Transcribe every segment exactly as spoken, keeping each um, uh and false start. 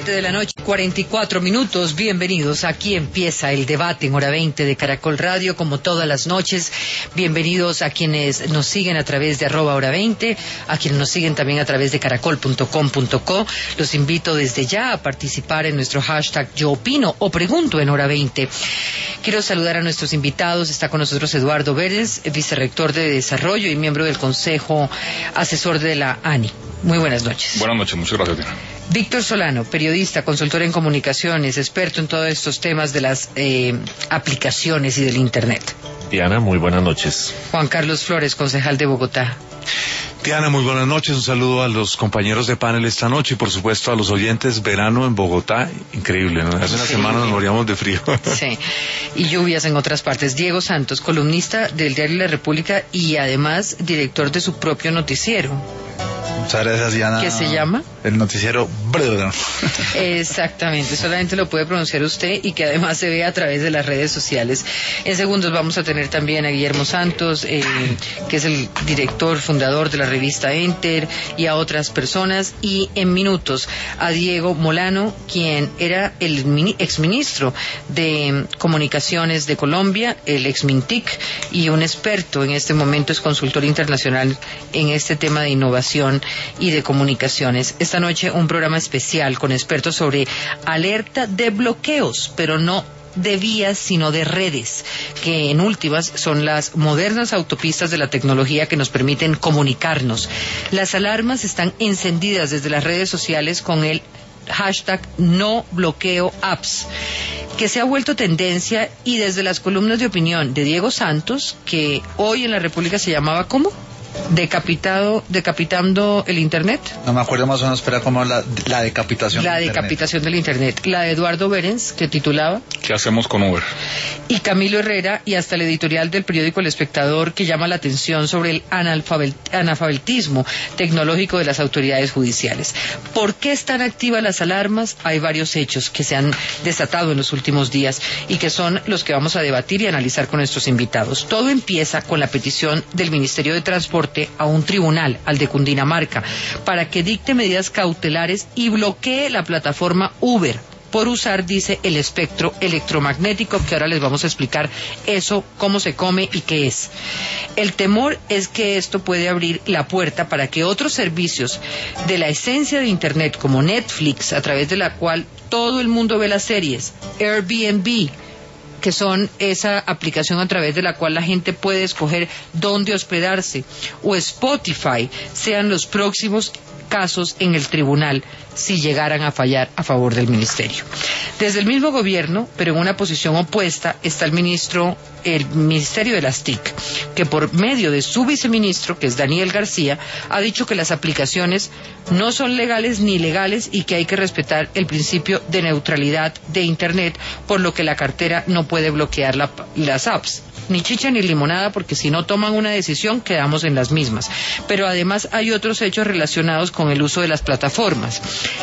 siete de la noche, cuarenta y cuatro minutos. Bienvenidos. Aquí empieza el debate en hora veinte de Caracol Radio, como todas las noches. Bienvenidos a quienes nos siguen a través de arroba hora veinte, a quienes nos siguen también a través de caracol punto com punto co. Los invito desde ya a participar en nuestro hashtag Yo Opino o Pregunto en hora veinte. Quiero saludar a nuestros invitados. Está con nosotros Eduardo Vélez, vicerrector de Desarrollo y miembro del Consejo Asesor de la ANI. Muy buenas noches. Buenas noches, muchas gracias, Diana. Víctor Solano, periodista, consultor en comunicaciones, experto en todos estos temas de las eh, aplicaciones y del Internet. Diana, muy buenas noches. Juan Carlos Flores, concejal de Bogotá. Diana, muy buenas noches. Un saludo a los compañeros de panel esta noche y por supuesto a los oyentes. Verano en Bogotá, increíble, ¿no? Hace una sí. semana nos moríamos de frío. Sí, y lluvias en otras partes. Diego Santos, columnista del diario La República y además director de su propio noticiero. Muchas gracias, Diana. ¿Qué se llama? El noticiero Brr. Exactamente, solamente lo puede pronunciar usted y que además se ve a través de las redes sociales. En segundos vamos a tener también a Guillermo Santos, eh, que es el director, fundador de la revista Enter, y a otras personas. Y en minutos a Diego Molano, quien era el mini, exministro de Comunicaciones de Colombia, el exMintic, y un experto en este momento, es consultor internacional en este tema de innovación y de comunicaciones. Esta noche un programa especial con expertos sobre alerta de bloqueos, pero no de vías, sino de redes, que en últimas son las modernas autopistas de la tecnología que nos permiten comunicarnos. Las alarmas están encendidas desde las redes sociales con el hashtag no bloqueo apps, que se ha vuelto tendencia, y desde las columnas de opinión de Diego Santos, que hoy en La República se llamaba ¿cómo? Decapitado, decapitando el Internet. No me acuerdo más o menos, pero como la, la decapitación La del decapitación Internet. del Internet. La de Eduardo Berens, que titulaba ¿Qué hacemos con Uber? Y Camilo Herrera, y hasta el editorial del periódico El Espectador, que llama la atención sobre el analfabet, analfabetismo tecnológico de las autoridades judiciales. ¿Por qué están activas las alarmas? Hay varios hechos que se han desatado en los últimos días y que son los que vamos a debatir y analizar con nuestros invitados. Todo empieza con la petición del Ministerio de Transporte a un tribunal, al de Cundinamarca, para que dicte medidas cautelares y bloquee la plataforma Uber por usar, dice, el espectro electromagnético, que ahora les vamos a explicar eso, cómo se come y qué es. El temor es que esto puede abrir la puerta para que otros servicios de la esencia de Internet, como Netflix, a través de la cual todo el mundo ve las series, Airbnb, que son esa aplicación a través de la cual la gente puede escoger dónde hospedarse, o Spotify, sean los próximos casos en el tribunal si llegaran a fallar a favor del ministerio. Desde el mismo gobierno, pero en una posición opuesta, está el ministro, el Ministerio de las T I C, que por medio de su viceministro, que es Daniel García, ha dicho que las aplicaciones no son legales ni ilegales y que hay que respetar el principio de neutralidad de Internet, por lo que la cartera no puede bloquear la, las apps. Ni chicha ni limonada, porque si no toman una decisión quedamos en las mismas. Pero además hay otros hechos relacionados con el uso de las plataformas.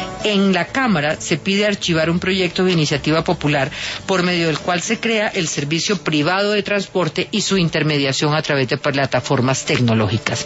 En la Cámara se pide archivar un proyecto de iniciativa popular por medio del cual se crea el servicio privado de transporte y su intermediación a través de plataformas tecnológicas.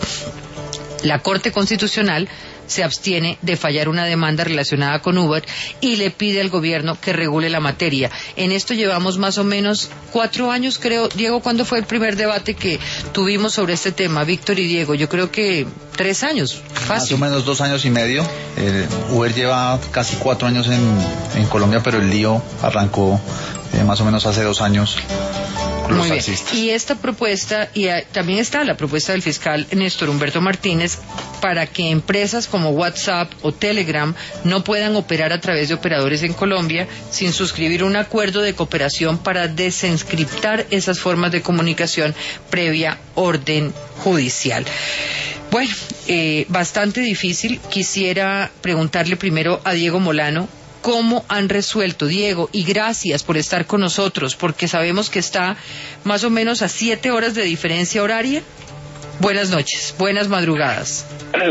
La Corte Constitucional se abstiene de fallar una demanda relacionada con Uber y le pide al gobierno que regule la materia. En esto llevamos más o menos cuatro años, creo. Diego, ¿cuándo fue el primer debate que tuvimos sobre este tema? Víctor y Diego, yo creo que tres años, fácil. Más o menos dos años y medio. Eh, Uber lleva casi cuatro años en, en Colombia, pero el lío arrancó eh, más o menos hace dos años. Muy bien. Y esta propuesta, y a, también está la propuesta del fiscal Néstor Humberto Martínez, para que empresas como WhatsApp o Telegram no puedan operar a través de operadores en Colombia sin suscribir un acuerdo de cooperación para desencriptar esas formas de comunicación previa orden judicial. Bueno, eh, bastante difícil. Quisiera preguntarle primero a Diego Molano cómo han resuelto, Diego, y gracias por estar con nosotros, porque sabemos que está más o menos a siete horas de diferencia horaria. Buenas noches, buenas madrugadas.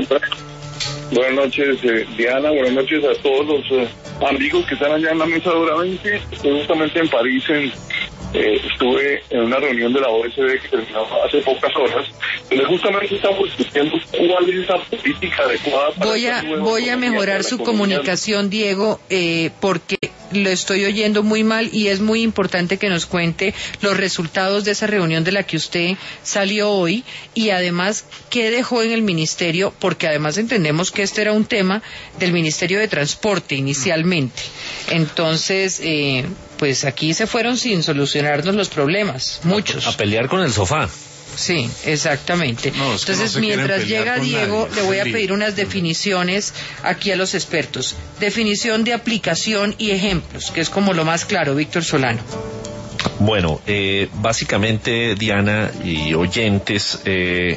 Buenas noches, eh, Diana, buenas noches a todos los eh, amigos que están allá en la mesa de hora veinte. Estoy justamente en París, en, eh, estuve en una reunión de la O E C D que terminó hace pocas horas, donde justamente estamos discutiendo cuál es esa política adecuada para voy a voy a mejorar su comunicación, Diego, eh, porque lo estoy oyendo muy mal y es muy importante que nos cuente los resultados de esa reunión de la que usted salió hoy y además qué dejó en el ministerio, porque además entendemos que este era un tema del Ministerio de Transporte inicialmente. Entonces, eh, pues aquí se fueron sin solucionarnos los problemas, muchos. A, a pelear con el sofá. Sí, exactamente. No, es que Entonces, no se mientras quieren pelear llega con Diego, nadie. le voy a Sí. pedir unas definiciones aquí a los expertos. Definición de aplicación y ejemplos, que es como lo más claro, Víctor Solano. Bueno, eh, básicamente, Diana y oyentes, eh,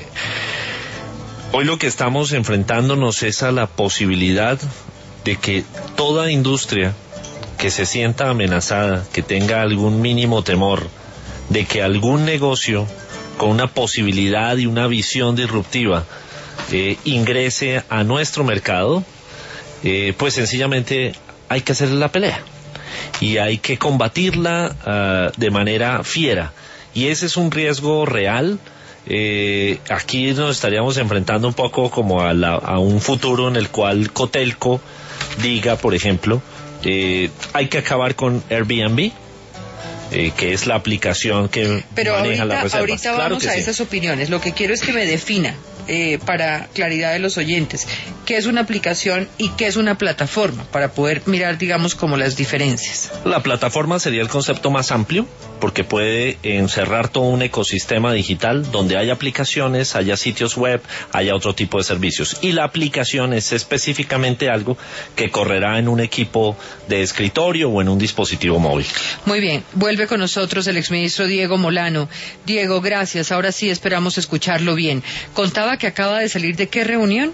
hoy lo que estamos enfrentándonos es a la posibilidad de que toda industria que se sienta amenazada, que tenga algún mínimo temor de que algún negocio con una posibilidad y una visión disruptiva eh, ingrese a nuestro mercado, eh, pues sencillamente hay que hacer la pelea y hay que combatirla uh, de manera fiera, y ese es un riesgo real. Eh, aquí nos estaríamos enfrentando un poco como a, la, a un futuro en el cual Cotelco diga, por ejemplo, eh, hay que acabar con Airbnb, Eh, que es la aplicación que Pero maneja ahorita, las reservas. ahorita Claro vamos que a sí. esas opiniones. Lo que quiero es que me defina, eh, para claridad de los oyentes, qué es una aplicación y qué es una plataforma, para poder mirar, digamos, como las diferencias. La plataforma sería el concepto más amplio, porque puede encerrar todo un ecosistema digital donde haya aplicaciones, haya sitios web, haya otro tipo de servicios. Y la aplicación es específicamente algo que correrá en un equipo de escritorio o en un dispositivo móvil. Muy bien, vuelve con nosotros el exministro Diego Molano. Diego, gracias. Ahora sí esperamos escucharlo bien. Contaba que acaba de salir de qué reunión.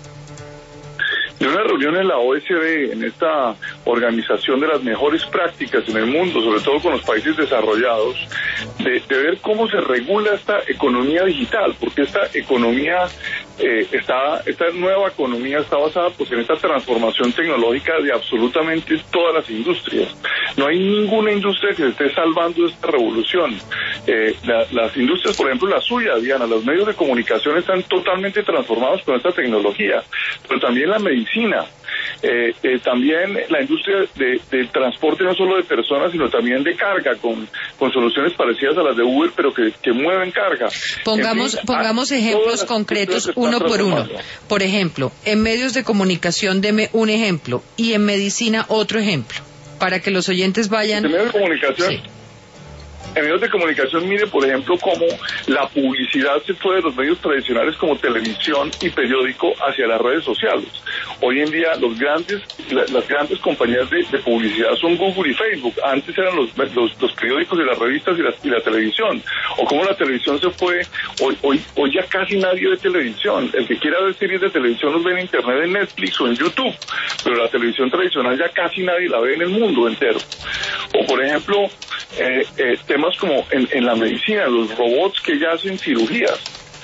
De una reunión en la O E C D, en esta organización de las mejores prácticas en el mundo, sobre todo con los países desarrollados, de, de ver cómo se regula esta economía digital, porque esta economía, eh, está, esta nueva economía está basada pues en esta transformación tecnológica de absolutamente todas las industrias. No hay ninguna industria que se esté salvando de esta revolución. Eh, la, las industrias, por ejemplo, la suya, Diana, los medios de comunicación están totalmente transformados con esta tecnología, pero también la medicina. Eh, eh, también la industria de, del transporte, no solo de personas, sino también de carga, con, con soluciones parecidas a las de Uber, pero que, que mueven carga. Pongamos, En fin, pongamos a, ejemplos concretos uno por uno. Por ejemplo, en medios de comunicación, deme un ejemplo, y en medicina otro ejemplo, para que los oyentes vayan... En medios de comunicación... Sí. En medios de comunicación, mire, por ejemplo, cómo la publicidad se fue de los medios tradicionales como televisión y periódico hacia las redes sociales. Hoy en día, los grandes, la, las grandes compañías de, de publicidad son Google y Facebook. Antes eran los, los, los periódicos y las revistas y la, y la televisión. O cómo la televisión se fue, hoy, hoy, hoy ya casi nadie ve televisión. El que quiera ver series de televisión los ve en internet, en Netflix o en YouTube. Pero la televisión tradicional ya casi nadie la ve en el mundo entero. O, por ejemplo, eh, eh, temas como en, en la medicina, los robots que ya hacen cirugías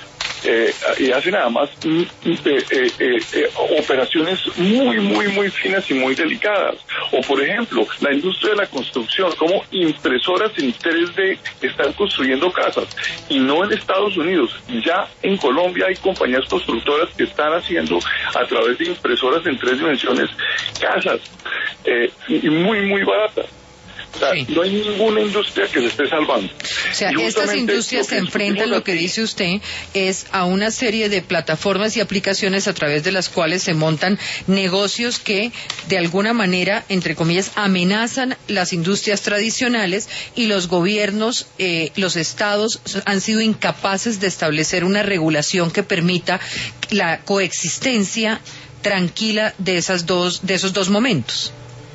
eh, y hacen además mm, eh, eh, eh, operaciones muy, muy, muy finas y muy delicadas. O, por ejemplo, la industria de la construcción, como impresoras en tres D están construyendo casas, y no en Estados Unidos, ya en Colombia hay compañías constructoras que están haciendo a través de impresoras en tres dimensiones casas, eh, y muy, muy baratas. O sea, sí. No hay ninguna industria que se esté salvando. O sea, estas industrias se enfrentan, lo que dice usted, es a una serie de plataformas y aplicaciones a través de las cuales se montan negocios que, de alguna manera, entre comillas, amenazan las industrias tradicionales, y los gobiernos, eh, los estados, han sido incapaces de establecer una regulación que permita la coexistencia tranquila de esas dos, de esos dos momentos.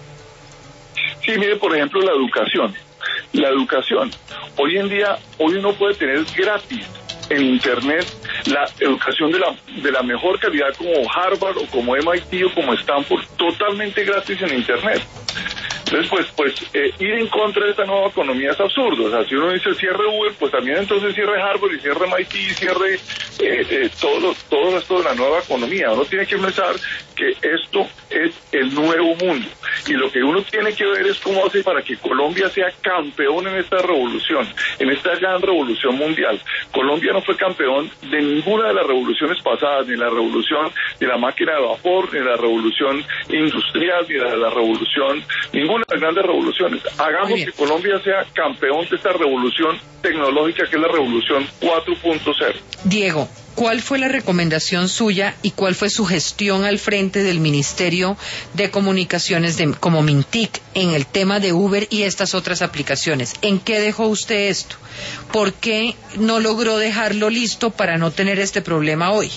Sí, mire, por ejemplo, la educación. La educación. Hoy en día, hoy uno puede tener gratis en Internet la educación de la, de la mejor calidad, como Harvard o como M I T o como Stanford, totalmente gratis en Internet. Entonces, pues, pues eh, ir en contra de esta nueva economía es absurdo. O sea, si uno dice cierre Uber, pues también entonces cierre Harvard y cierre M I T y cierre eh, eh, todo, todo esto de la nueva economía. Uno tiene que pensar porque esto es el nuevo mundo. Y lo que uno tiene que ver es cómo hace para que Colombia sea campeón en esta revolución, en esta gran revolución mundial. Colombia no fue campeón de ninguna de las revoluciones pasadas, ni la revolución de la máquina de vapor, ni la revolución industrial, ni la, la revolución, ninguna de las grandes revoluciones. Hagamos que Colombia sea campeón de esta revolución tecnológica que es la revolución cuatro punto cero. Diego, ¿cuál fue la recomendación suya y cuál fue su gestión al frente del Ministerio de Comunicaciones de, como Mintic en el tema de Uber y estas otras aplicaciones? ¿En qué dejó usted esto? ¿Por qué no logró dejarlo listo para no tener este problema hoy?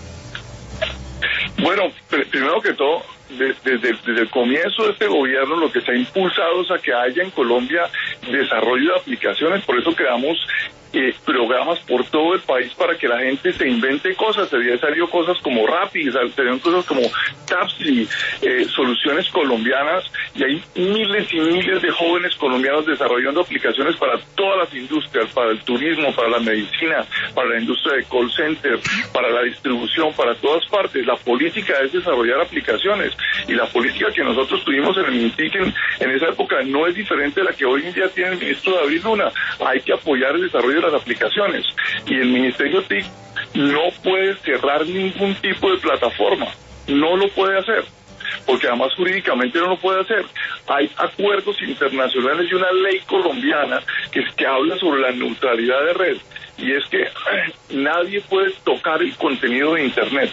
Bueno, pr- primero que todo, de- desde, desde el comienzo de este gobierno lo que se ha impulsado es a que haya en Colombia desarrollo de aplicaciones, por eso creamos eh, programas por todo el país para que la gente se invente cosas. Se habían salido cosas como Rappi, salieron cosas como Tapsi, eh, soluciones colombianas, y hay miles y miles de jóvenes colombianos desarrollando aplicaciones para todas las industrias, para el turismo, para la medicina, para la industria de call center, para la distribución, para todas partes. La política es desarrollar aplicaciones, y la política que nosotros tuvimos en el MINTIC en, en esa época no es diferente de la que hoy en día tiene el ministro David Luna. Hay que apoyar el desarrollo de las aplicaciones, y el Ministerio T I C no puede cerrar ningún tipo de plataforma, no lo puede hacer, porque además jurídicamente no lo puede hacer. Hay acuerdos internacionales y una ley colombiana que, que habla sobre la neutralidad de red, y es que eh, nadie puede tocar el contenido de Internet.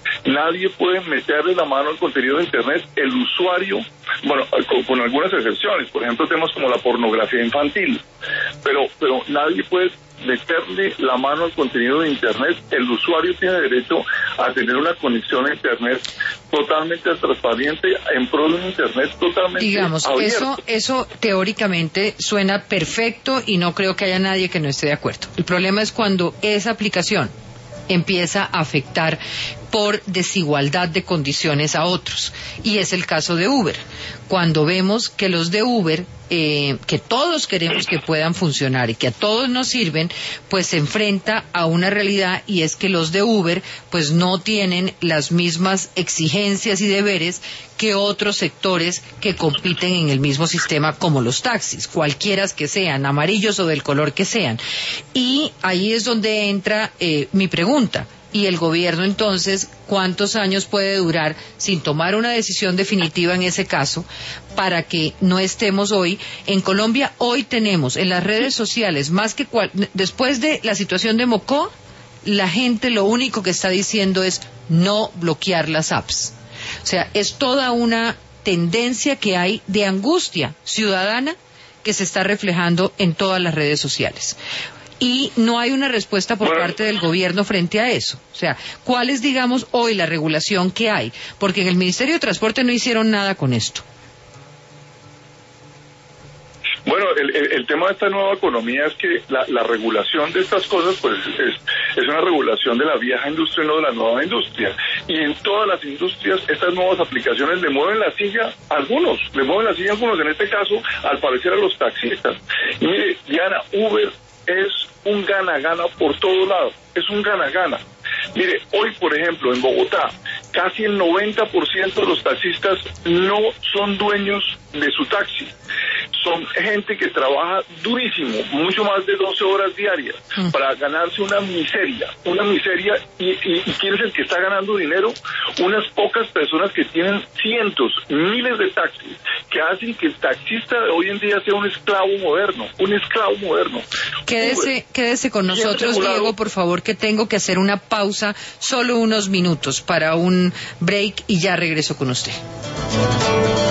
Nadie puede meterle la mano al contenido de Internet. El usuario, bueno, con, con algunas excepciones, por ejemplo, temas como la pornografía infantil, pero, pero nadie puede meterle la mano al contenido de Internet. El usuario tiene derecho a tener una conexión a Internet totalmente transparente, en pro de un Internet totalmente Digamos, abierto. eso, eso teóricamente suena perfecto y no creo que haya nadie que no esté de acuerdo. El problema es cuando esa aplicación empieza a afectar por desigualdad de condiciones a otros, y es el caso de Uber. Cuando vemos que los de Uber, eh, que todos queremos que puedan funcionar y que a todos nos sirven, pues se enfrenta a una realidad, y es que los de Uber pues no tienen las mismas exigencias y deberes que otros sectores que compiten en el mismo sistema, como los taxis, cualquiera que sean, amarillos o del color que sean. Y ahí es donde entra eh, mi pregunta. Y el gobierno, entonces, ¿cuántos años puede durar sin tomar una decisión definitiva en ese caso para que no estemos hoy? En Colombia hoy tenemos en las redes sociales, más que cual, después de la situación de Mocó, la gente lo único que está diciendo es no bloquear las apps. O sea, es toda una tendencia que hay de angustia ciudadana que se está reflejando en todas las redes sociales. Y no hay una respuesta por parte del gobierno frente a eso. O sea, ¿cuál es, digamos, hoy la regulación que hay? Porque en el Ministerio de Transporte no hicieron nada con esto. Bueno, el, el, el tema de esta nueva economía es que la, la regulación de estas cosas pues es, es una regulación de la vieja industria y no de la nueva industria. Y en todas las industrias estas nuevas aplicaciones le mueven la silla a algunos, le mueven la silla a algunos, en este caso al parecer a los taxistas. Y mire, Diana, Uber es un gana-gana por todos lados, es un gana-gana. Mire, hoy, por ejemplo, en Bogotá, casi el noventa por ciento de los taxistas no son dueños de su taxi. Son gente que trabaja durísimo, mucho más de doce horas diarias, mm. para ganarse una miseria, una miseria. Y, y, ¿Y quién es el que está ganando dinero? Unas pocas personas que tienen cientos, miles de taxis, que hacen que el taxista de hoy en día sea un esclavo moderno, un esclavo moderno. Quédese, quédese con nosotros, Diego, por favor, que tengo que hacer una pausa, solo unos minutos para un break, y ya regreso con usted.